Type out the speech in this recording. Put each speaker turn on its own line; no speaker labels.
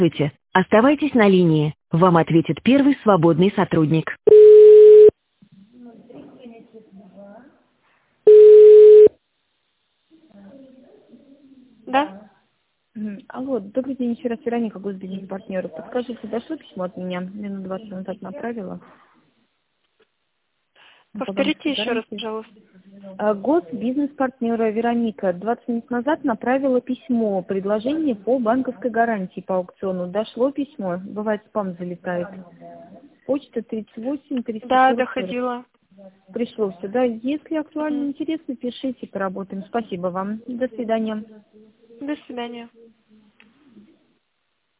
Здравствуйте. Оставайтесь на линии. Вам ответит первый свободный сотрудник.
Да.
Алло, добрый день, еще раз Вероника, госбизнес-партнер. Подскажите, дошло письмо от меня? Минут 20 назад направила.
Повторите еще раз, пожалуйста.
Госбизнес-партнера Вероника 20 минут назад направила письмо, предложение по банковской гарантии по аукциону. Дошло письмо? Бывает, спам залетает. Почта 38 340.
Да, доходила.
Пришло все, да? Если актуально интересно, пишите, поработаем. Спасибо вам. До свидания.
До свидания.